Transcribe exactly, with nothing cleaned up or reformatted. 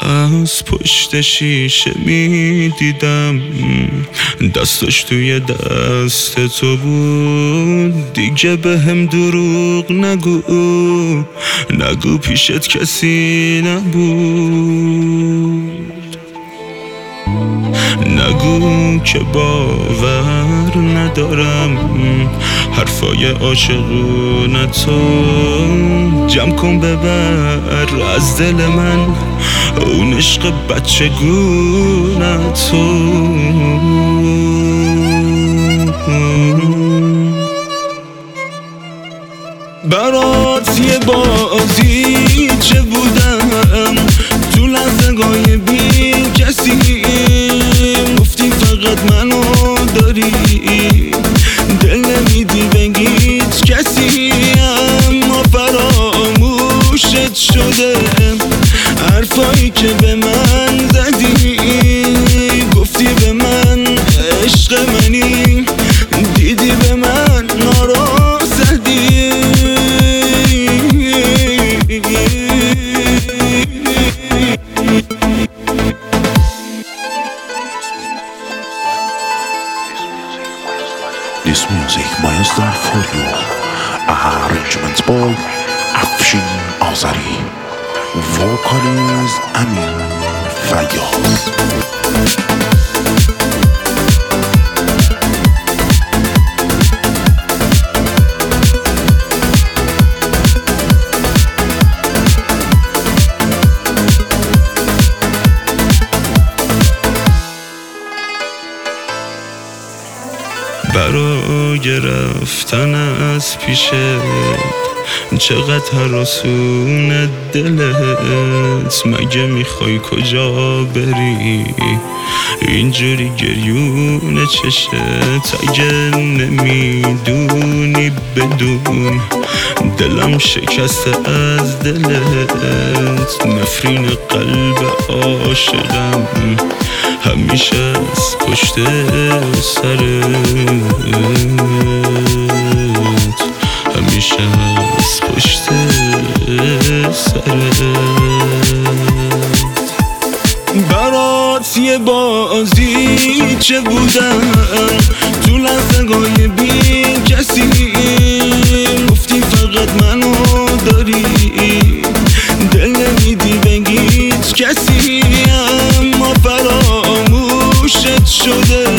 از پشت شیشه میدیدم دستش توی دست تو بود. دیگه به هم دروغ نگو، نگو پیشت کسی نبود. نگو که باور ندارم حرفای عاشقونه تو. جمع کن ببر از دل من اون عشق بچگونه تو. برات یه بازی چه بودم تو لحظه‌های بی کسی. گفتی فقط منو داری، دل نمیدی بگیت کسی. اما فراموشت شده حرفایی که به من زدی. گفتی به من عشق منی، دیدی به من نارو زدی. This music was done for you. Arrangements by Afshin Azari. Vocals Amin Fayyaz. برای رفتن از پیشت چقدر هراسون دلت. مگه میخوای کجا بری اینجوری گریون چشت؟ اگه نمیدونی بدون دلم شکسته از دلت. نفرین قلب عاشقم همیشه از پشت سرت، همیشه از پشت سرت. برات یه بازی چه بودم تو لحظه‌های بی کسی. گفتی فقط منو داری، دل نمیدی بگیت کسی. اما فراموشت شده